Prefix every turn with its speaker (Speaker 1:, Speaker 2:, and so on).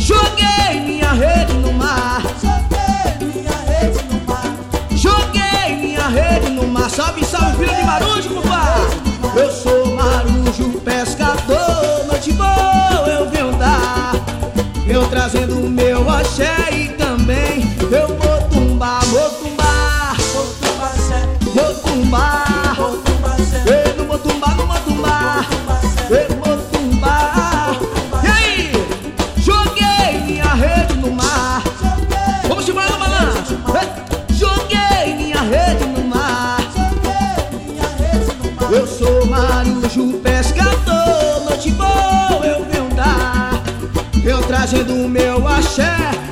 Speaker 1: Joguei minha rede no mar. Joguei minha rede no mar. Salve, salve, filho de Marujo, compadre. Eu sou Marujo, pescador. Noite boa eu venho dar. Eu trazendo o meu axé e também eu vou tumbar, vou tumbar, vou tumbar, vou tumbar, eu não vou tumbar, não vou tumbar, eu vou tumbar. E aí? Joguei minha rede no mar. Vamos embora no balanço. Joguei minha rede no mar. Eu sou Marujo, pescador. Noite boa eu venho dar. Eu trazendo o meu axé